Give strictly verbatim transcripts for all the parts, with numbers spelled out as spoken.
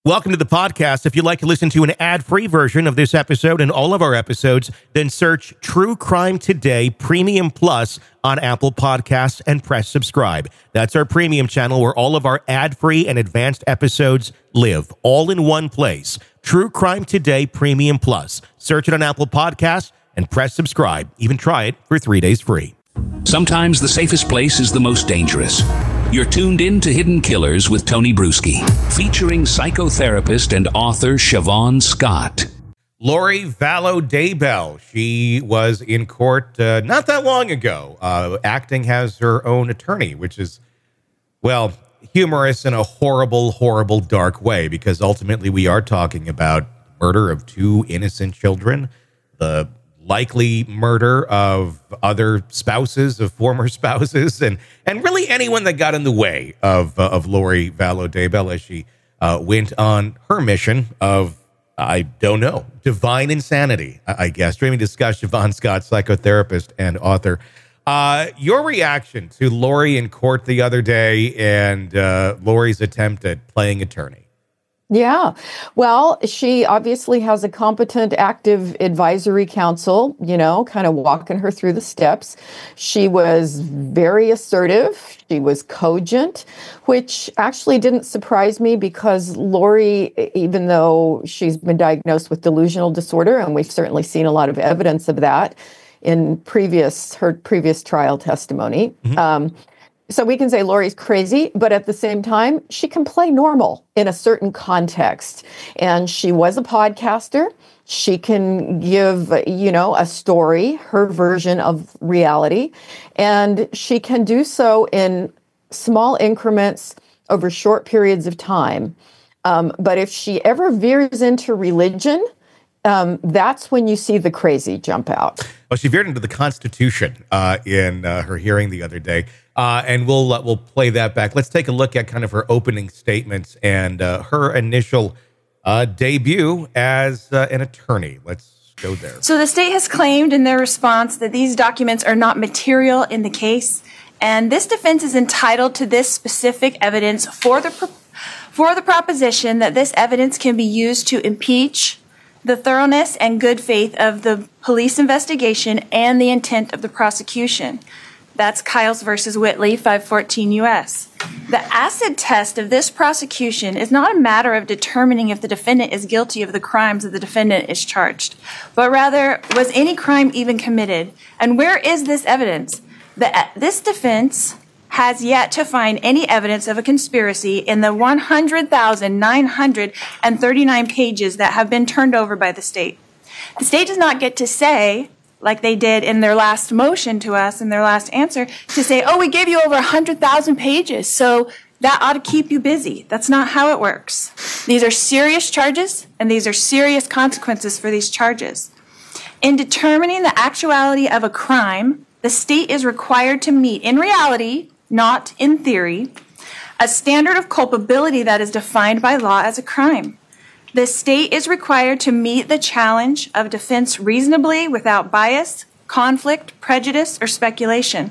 Welcome to the podcast. If you'd like to listen to an ad-free version of this episode and all of our episodes, then search True Crime Today Premium Plus on Apple Podcasts and press subscribe. That's our premium channel where all of our ad-free and advanced episodes live, all in one place. True Crime Today Premium Plus. Search it on Apple Podcasts and press subscribe. Even try it for three days free. Sometimes the safest place is the most dangerous. You're tuned in to Hidden Killers with Tony Bruski, featuring psychotherapist and author Siobhan Scott. Lori Vallow Daybell. She was in court uh, not that long ago, uh, acting as her own attorney, which is, well, humorous in a horrible, horrible, dark way, because ultimately we are talking about murder of two innocent children, the likely murder of other spouses, of former spouses, and and really anyone that got in the way of uh, of Lori Vallow Daybell as she uh, went on her mission of, I don't know, divine insanity, I, I guess. Dreaming discuss Siobhan Scott, psychotherapist and author. Uh, your reaction to Lori in court the other day and uh, Lori's attempt at playing attorney? Yeah. Well, she obviously has a competent, active advisory council, you know, kind of walking her through the steps. She was very assertive. She was cogent, which actually didn't surprise me because Lori, even though she's been diagnosed with delusional disorder, and we've certainly seen a lot of evidence of that in previous, her previous trial testimony, mm-hmm. um, So we can say Lori's crazy, but at the same time, she can play normal in a certain context. And she was a podcaster. She can give, you know, a story, her version of reality. And she can do so in small increments over short periods of time. Um, but if she ever veers into religion, Um, that's when you see the crazy jump out. Well, she veered into the Constitution uh, in uh, her hearing the other day, uh, and we'll uh, we'll play that back. Let's take a look at kind of her opening statements and uh, her initial uh, debut as uh, an attorney. Let's go there. So the state has claimed in their response that these documents are not material in the case, and this defense is entitled to this specific evidence for the pro- for the proposition that this evidence can be used to impeach the thoroughness and good faith of the police investigation and the intent of the prosecution. That's Kyles versus Whitley, five fourteen U S. The acid test of this prosecution is not a matter of determining if the defendant is guilty of the crimes that the defendant is charged, but rather, was any crime even committed? And where is this evidence? The, this defense has yet to find any evidence of a conspiracy in the one hundred thousand nine hundred thirty-nine pages that have been turned over by the state. The state does not get to say, like they did in their last motion to us, in their last answer, to say, oh, we gave you over one hundred thousand pages, so that ought to keep you busy. That's not how it works. These are serious charges, and these are serious consequences for these charges. In determining the actuality of a crime, the state is required to meet, in reality, not in theory, a standard of culpability that is defined by law as a crime. The state is required to meet the challenge of defense reasonably without bias, conflict, prejudice, or speculation.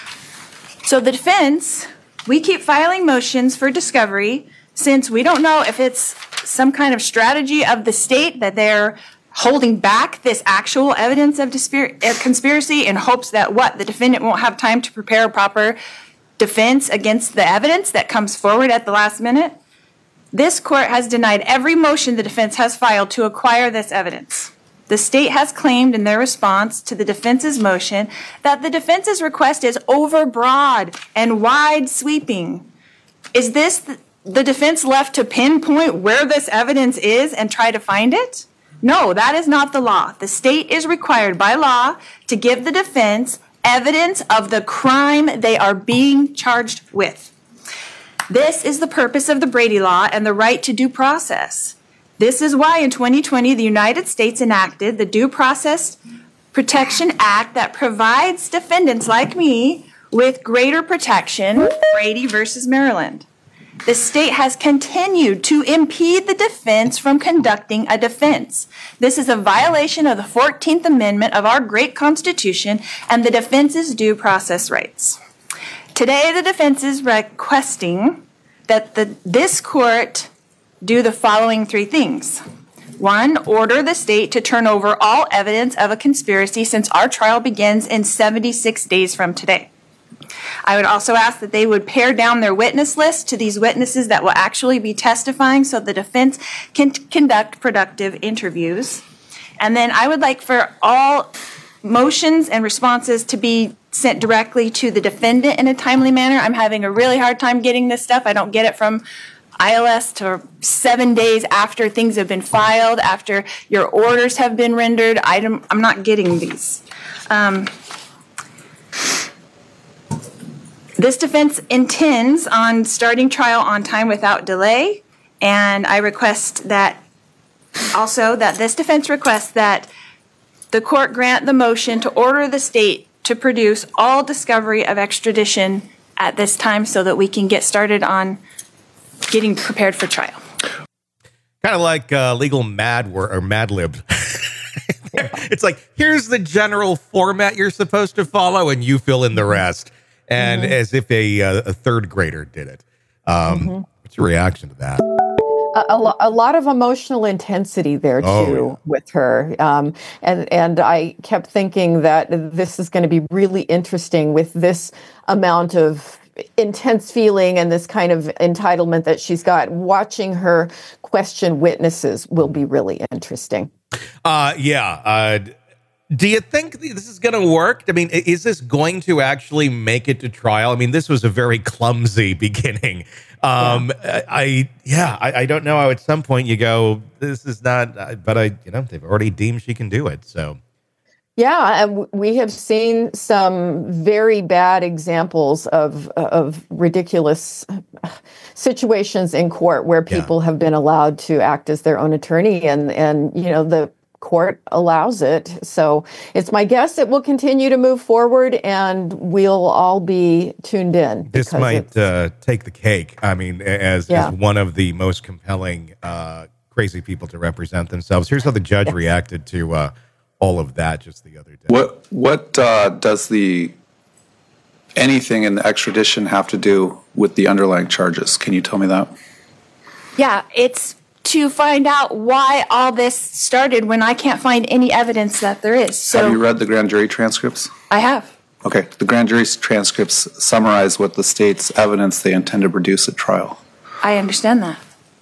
So the defense, we keep filing motions for discovery since we don't know if it's some kind of strategy of the state that they're holding back this actual evidence of dispir- uh, conspiracy in hopes that what, the defendant won't have time to prepare a proper defense against the evidence that comes forward at the last minute. This court has denied every motion the defense has filed to acquire this evidence. The state has claimed in their response to the defense's motion that the defense's request is overbroad and wide sweeping. Is this the, the defense left to pinpoint where this evidence is and try to find it? No, that is not the law. The state is required by law to give the defense evidence of the crime they are being charged with. This is the purpose of the Brady Law and the right to due process. This is why in twenty twenty, the United States enacted the Due Process Protection Act that provides defendants like me with greater protection, Brady versus Maryland. The state has continued to impede the defense from conducting a defense. This is a violation of the fourteenth Amendment of our great Constitution and the defense's due process rights. Today, the defense is requesting that the, this court do the following three things. One, order the state to turn over all evidence of a conspiracy since our trial begins in seventy-six days from today. I would also ask that they would pare down their witness list to these witnesses that will actually be testifying so the defense can t- conduct productive interviews. And then I would like for all motions and responses to be sent directly to the defendant in a timely manner. I'm having a really hard time getting this stuff. I don't get it from I L S to seven days after things have been filed, after your orders have been rendered. I don't, I'm not getting these. Um, this defense intends on starting trial on time without delay, and I request that also that this defense requests that the court grant the motion to order the state to produce all discovery of extradition at this time so that we can get started on getting prepared for trial. Kind of like uh, legal mad wor- or Mad Lib. It's like, here's the general format you're supposed to follow, and you fill in the rest. And mm-hmm. as if a, uh, a third grader did it. Um, mm-hmm. What's your reaction to that? A, a, lo- a lot of emotional intensity there too oh, yeah. with her, um, and and I kept thinking that this is going to be really interesting with this amount of intense feeling and this kind of entitlement that she's got. Watching her question witnesses will be really interesting. Uh, yeah. Uh, do you think this is going to work? I mean, is this going to actually make it to trial? I mean, this was a very clumsy beginning. Um, yeah. I, yeah, I, I don't know how at some point you go, this is not, but I, you know, they've already deemed she can do it. So. Yeah, and we have seen some very bad examples of of ridiculous situations in court where people yeah. have been allowed to act as their own attorney, and and you know the court allows it. So it's my guess it will continue to move forward, and we'll all be tuned in. This might uh, take the cake. I mean, as, yeah. as one of the most compelling uh, crazy people to represent themselves. Here's how the judge yes. reacted to Uh, all of that just the other day. What what uh, does the anything in the extradition have to do with the underlying charges? Can you tell me that? Yeah, it's to find out why all this started when I can't find any evidence that there is. So have you read the grand jury transcripts? I have. Okay, the grand jury transcripts summarize what the state's evidence they intend to produce at trial. I understand that.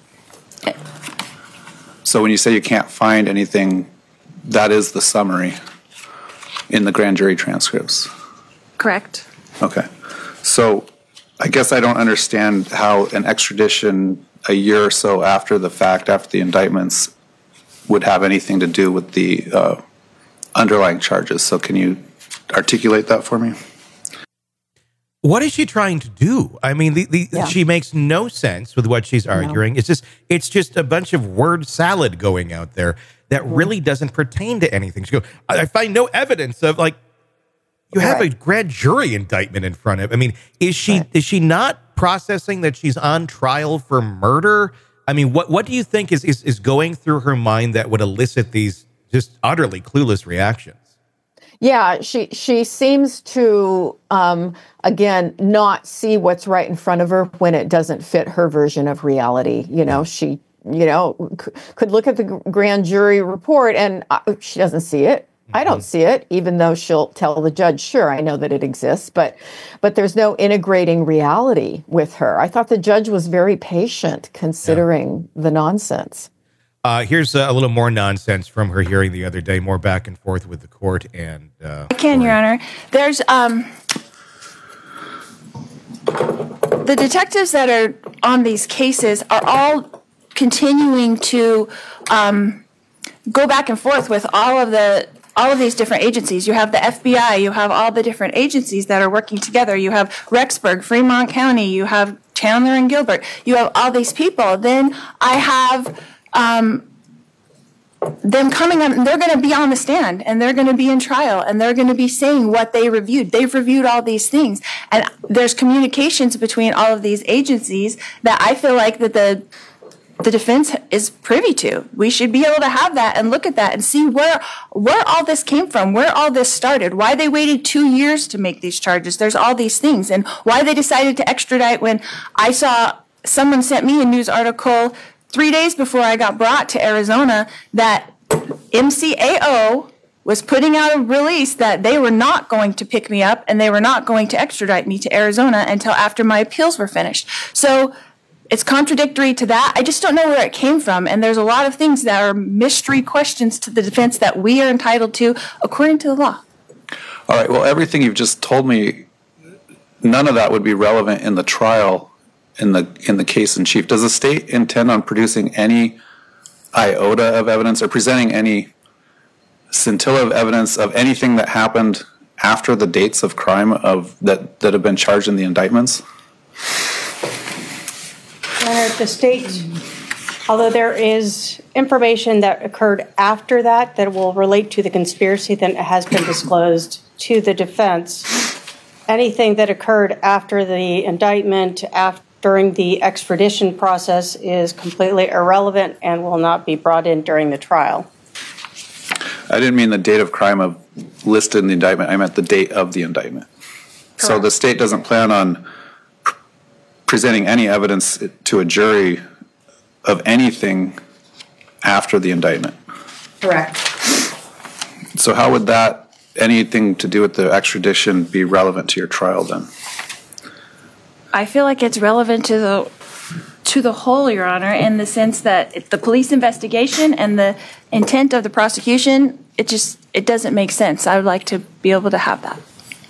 So when you say you can't find anything, that is the summary in the grand jury transcripts. Correct. Okay. So I guess I don't understand how an extradition a year or so after the fact, after the indictments, would have anything to do with the uh, underlying charges. So can you articulate that for me? What is she trying to do? I mean, the, the yeah. she makes no sense with what she's arguing. No. It's just it's just a bunch of word salad going out there that mm-hmm. really doesn't pertain to anything. She goes, I find no evidence of, like, you have right. a grand jury indictment in front of. I mean, is she right. is she not processing that she's on trial for murder? I mean, what what do you think is is, is going through her mind that would elicit these just utterly clueless reactions? Yeah, she she seems to, um, again, not see what's right in front of her when it doesn't fit her version of reality. You know, she, you know, c- could look at the grand jury report and uh, she doesn't see it. Mm-hmm. I don't see it, even though she'll tell the judge, sure, I know that it exists, but but there's no integrating reality with her. I thought the judge was very patient considering yeah. the nonsense. Uh, here's a little more nonsense from her hearing the other day, more back and forth with the court. And uh, I can, Your Honor. There's um, the detectives that are on these cases are all continuing to um, go back and forth with all of the all of these different agencies. You have the F B I, you have all the different agencies that are working together. You have Rexburg, Fremont County, you have Chandler and Gilbert. You have all these people. Then I have Um, them coming on, they're going to be on the stand and they're going to be in trial and they're going to be saying what they reviewed. They've reviewed all these things. And there's communications between all of these agencies that I feel like that the the defense is privy to. We should be able to have that and look at that and see where where all this came from, where all this started, why they waited two years to make these charges. There's all these things, and why they decided to extradite when I saw someone sent me a news article three days before I got brought to Arizona that M C A O was putting out a release that they were not going to pick me up and they were not going to extradite me to Arizona until after my appeals were finished. So it's contradictory to that. I just don't know where it came from. And there's a lot of things that are mystery questions to the defense that we are entitled to according to the law. All right. Well, everything you've just told me, none of that would be relevant in the trial in the in the case in chief. Does the state intend on producing any iota of evidence or presenting any scintilla of evidence of anything that happened after the dates of crime of that, that have been charged in the indictments? Leonard, the state, although there is information that occurred after that that will relate to the conspiracy that has been disclosed to the defense, anything that occurred after the indictment, after, during the extradition process is completely irrelevant and will not be brought in during the trial. I didn't mean the date of crime of listed in the indictment. I meant the date of the indictment. Correct. So the state doesn't plan on pr- presenting any evidence to a jury of anything after the indictment. Correct. So how would that, anything to do with the extradition, be relevant to your trial then? I feel like it's relevant to the to the whole, Your Honor, in the sense that it, the police investigation and the intent of the prosecution, it just it doesn't make sense. I would like to be able to have that.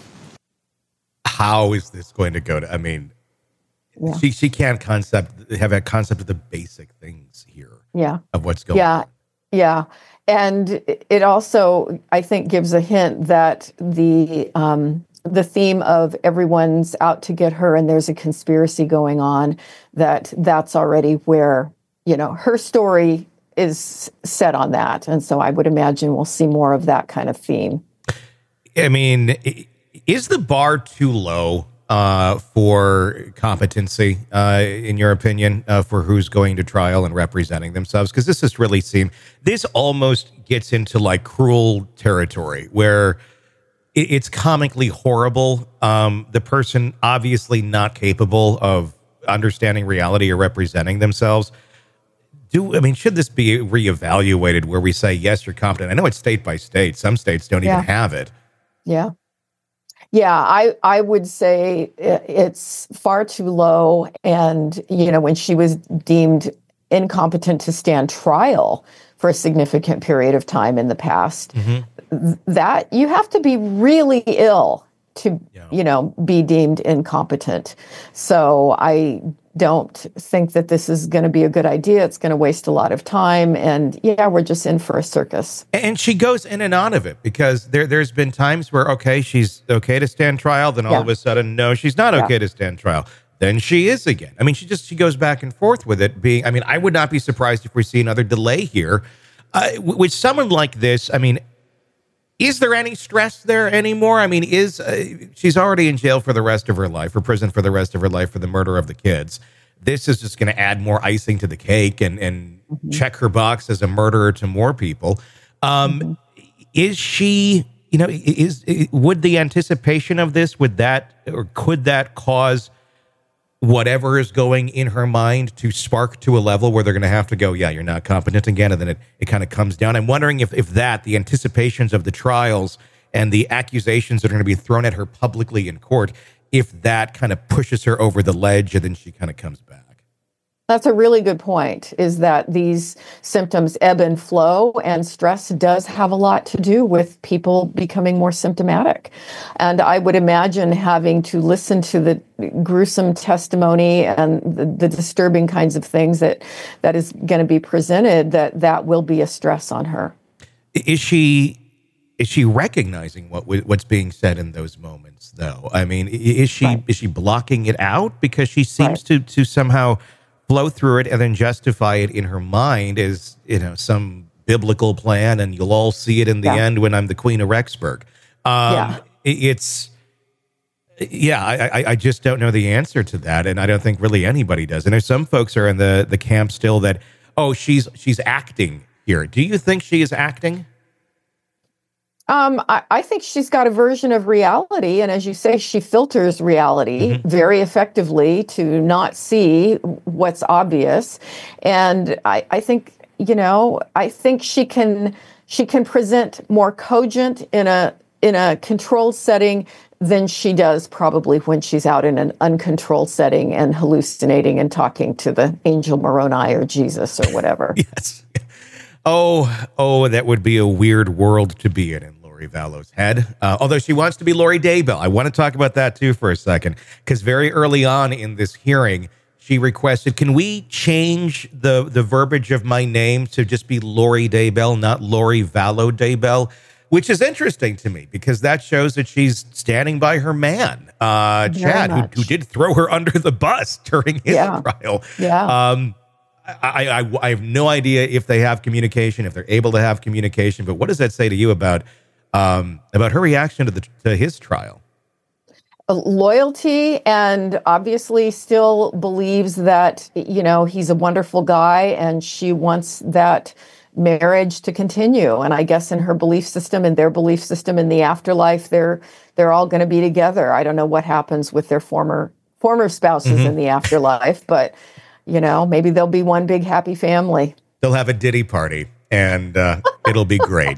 How is this going to go to? I mean, yeah. she she can't concept have a concept of the basic things here. Yeah, of what's going yeah. on. Yeah, and it also, I think, gives a hint that the um, the theme of everyone's out to get her and there's a conspiracy going on, that that's already where, you know, her story is set on that. And so I would imagine we'll see more of that kind of theme. I mean, is the bar too low uh, for competency, uh, in your opinion, uh, for who's going to trial and representing themselves? Because this has really seemed, this almost gets into like cruel territory where it's comically horrible. Um, the person obviously not capable of understanding reality or representing themselves. Do I mean, should this be reevaluated where we say, yes, you're competent? I know it's state by state. Some states don't yeah. even have it. Yeah. Yeah, I, I would say it's far too low. And, you know, when she was deemed incompetent to stand trial for a significant period of time in the past, mm-hmm. that you have to be really ill to, yeah. you know, be deemed incompetent. So I don't think that this is going to be a good idea. It's going to waste a lot of time. And yeah, we're just in for a circus. And she goes in and out of it because there, there's been times where, okay, she's okay to stand trial. Then all yeah. of a sudden, no, she's not okay yeah. to stand trial. Then she is again. I mean, she just, she goes back and forth with it being, I mean, I would not be surprised if we see another delay here. Uh, with someone like this, I mean, is there any stress there anymore? I mean, is uh, she's already in jail for the rest of her life, or prison for the rest of her life for the murder of the kids. This is just going to add more icing to the cake and, and mm-hmm. check her box as a murderer to more people. Um, mm-hmm. Is she, you know, is would the anticipation of this, would that, or could that cause whatever is going in her mind to spark to a level where they're going to have to go, yeah, you're not competent again, and then it, it kind of comes down? I'm wondering if, if that, the anticipations of the trials and the accusations that are going to be thrown at her publicly in court, if that kind of pushes her over the ledge and then she kind of comes back. That's a really good point, is that these symptoms ebb and flow, and stress does have a lot to do with people becoming more symptomatic. And I would imagine having to listen to the gruesome testimony and the, the disturbing kinds of things that that is going to be presented, that that will be a stress on her. Is she is she recognizing what what's being said in those moments, though? I mean, is she right. is she blocking it out because she seems right. to to somehow flow through it and then justify it in her mind as, you know, some biblical plan, and you'll all see it in the yeah. end when I'm the Queen of Rexburg. Um, yeah. It's, yeah, I, I just don't know the answer to that, and I don't think really anybody does. And there's some folks are in the, the camp still that, oh, she's she's acting here. Do you think she is acting? Um, I, I think she's got a version of reality. And as you say, she filters reality mm-hmm. very effectively to not see what's obvious. And I, I think, you know, I think she can she can present more cogent in a in a controlled setting than she does probably when she's out in an uncontrolled setting and hallucinating and talking to the angel Moroni or Jesus or whatever. Yes. Oh, oh, that would be a weird world to be in in Lori Vallow's head. Uh, although she wants to be Lori Daybell. I want to talk about that too for a second, because very early on in this hearing, she requested, can we change the, the verbiage of my name to just be Lori Daybell, not Lori Vallow Daybell? Which is interesting to me because that shows that she's standing by her man, uh, Chad, who, who did throw her under the bus during his yeah. trial. Yeah. Um, I, I, I have no idea if they have communication, if they're able to have communication. But what does that say to you about um, about her reaction to the to his trial? Loyalty, and obviously still believes that, you know, he's a wonderful guy, and she wants that marriage to continue. And I guess in her belief system and their belief system in the afterlife, they're they're all going to be together. I don't know what happens with their former former spouses mm-hmm. in the afterlife, but you know, maybe they'll be one big happy family. They'll have a Diddy party, and uh, it'll be great.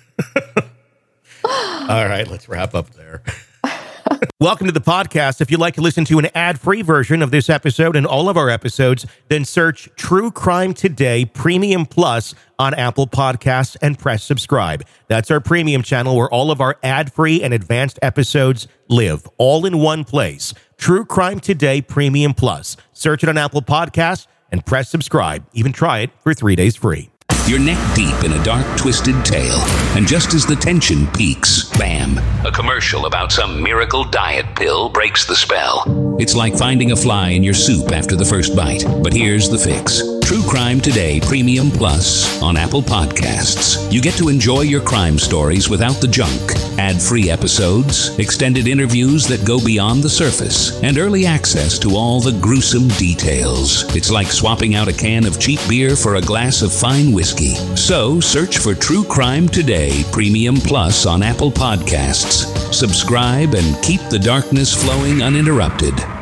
All right, let's wrap up there. Welcome to the podcast. If you'd like to listen to an ad-free version of this episode and all of our episodes, then search True Crime Today Premium Plus on Apple Podcasts and press subscribe. That's our premium channel where all of our ad-free and advanced episodes live, all in one place. True Crime Today Premium Plus. Search it on Apple Podcasts and press subscribe. Even try it for three days free. You're neck deep in a dark, twisted tale, and just as the tension peaks, bam, a commercial about some miracle diet pill breaks the spell. It's like finding a fly in your soup after the first bite. But here's the fix. True Crime Today Premium Plus on Apple Podcasts. You get to enjoy your crime stories without the junk. Ad-free episodes, extended interviews that go beyond the surface, and early access to all the gruesome details. It's like swapping out a can of cheap beer for a glass of fine whiskey. So search for True Crime Today Premium Plus on Apple Podcasts. Subscribe and keep the darkness flowing uninterrupted.